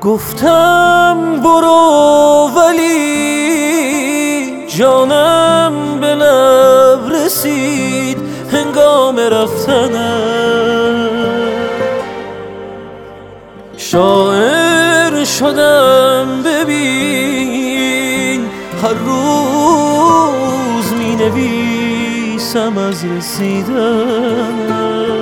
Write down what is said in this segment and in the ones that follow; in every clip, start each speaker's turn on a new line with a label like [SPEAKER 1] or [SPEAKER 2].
[SPEAKER 1] گفتم برو ولی جانم به لب رسید هنگام رفتنم. شاعر شدم ببین هر روز می نویسم از رسیدنم.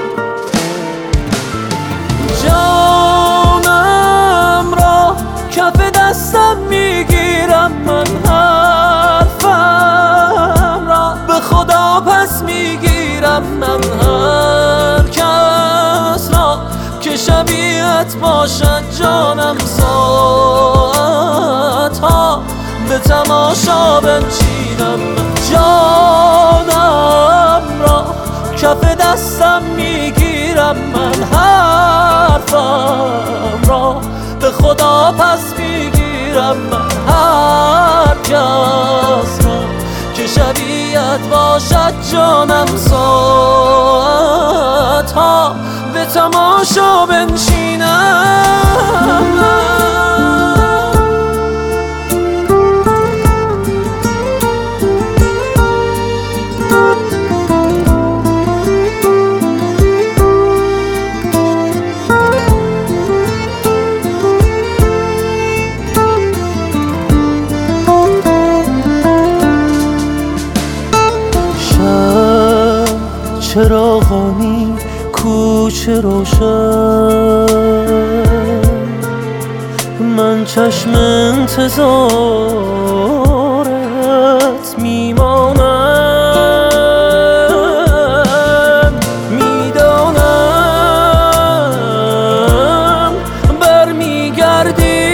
[SPEAKER 1] جانم را کف دستم میگیرم، من حرفم را به خدا پس میگیرم. من هر کس را که شبیهت باشد جانم ساعتها به تماشا بنشینم. جانم را کف دستم میگیرم، من حرفم را به خدا پس میگیرم. من هر کس را که شبیهت باشد جانم ساعتها به تماشا بنشینم. چراغانی کوچه روشن، من چشم انتظارت میمانم. میدانم برمیگردی،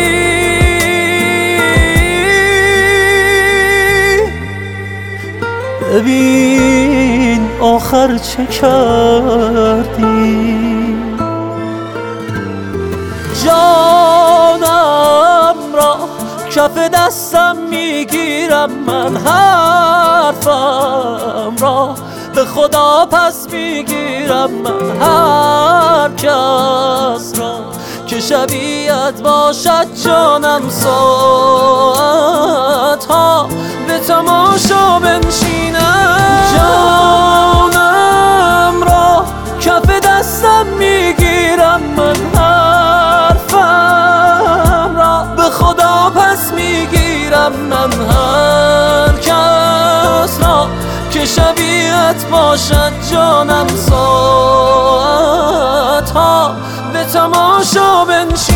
[SPEAKER 1] ببین آخر چه کردی. جانم را کف دستم میگیرم، من حرفم را به خدا پس میگیرم. من هر کس را که شبیهت باشد جانم ساعتها به تماشا بنشینم. جانم را کف دستم میگیرم، من حرفم را به خدا پس میگیرم. من هر کس را که شبیهت باشد جانم ساعتها به تماشا بنشینم.